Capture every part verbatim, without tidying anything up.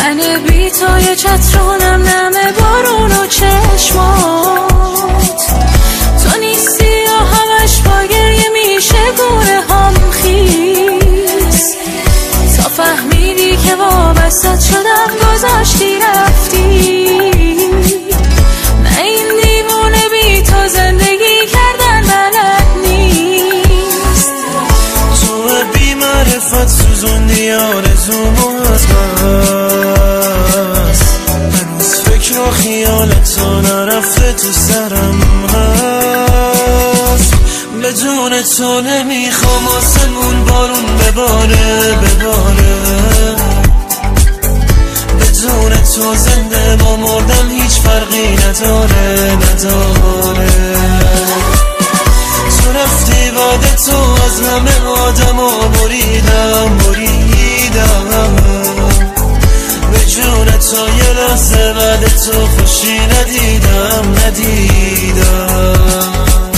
من بی تو یه چترونم نمه بارون و چشمات، تو نیستی و همش با گریه میشه گونه هم خیز، تا فهمیدی که وابستت شدم گذاشتی رفتی. نه این دیوونه بی تو زندگی کردن بلد نیست، تو بی معرفت سوزوندی آرزومو از بس، هنوز فکر و خیالت تو نرفته تو سرم هست. بدون تو نمیخوام آسمون بارون بباره بباره، بدون تو زنده با مردم هیچ فرقی نداره نداره. تو رفتی بعد تو از همه آدم و بریدم بریدم، به جون تو یه لحظه بعد تو خوشی ندیدم ندیدم.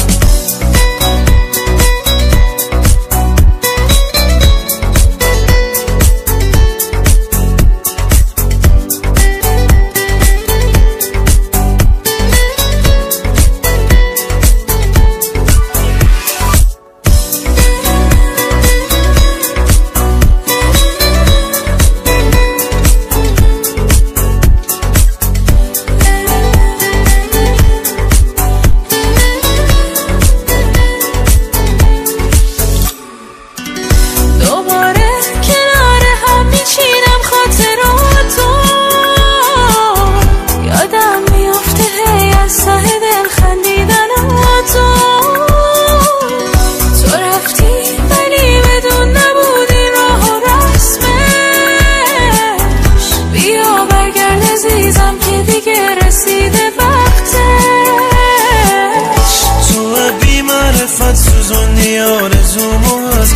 سوزوندی آرزومو از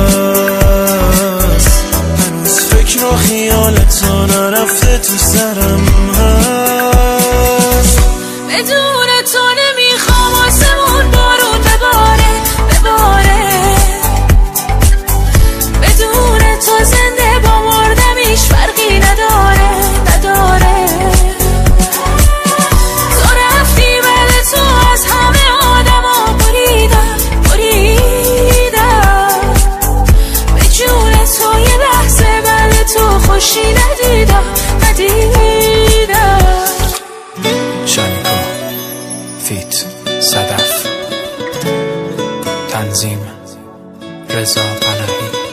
بس، هنوز فکر و خیالت تو نرفته تو سرم هست. بدون تو نمیخوام آسمون بارون بباره بباره، بدون تو زنده با مردم هیچ فرقی نداره نداره. تو رفتی بعد تو از همه آدم ها بریدم بریدم، به جون تو یه لحظه بعد تو خوشی ندیدم ندیدم. شانیکو فیت صدف، تنظیم رضا پناهی.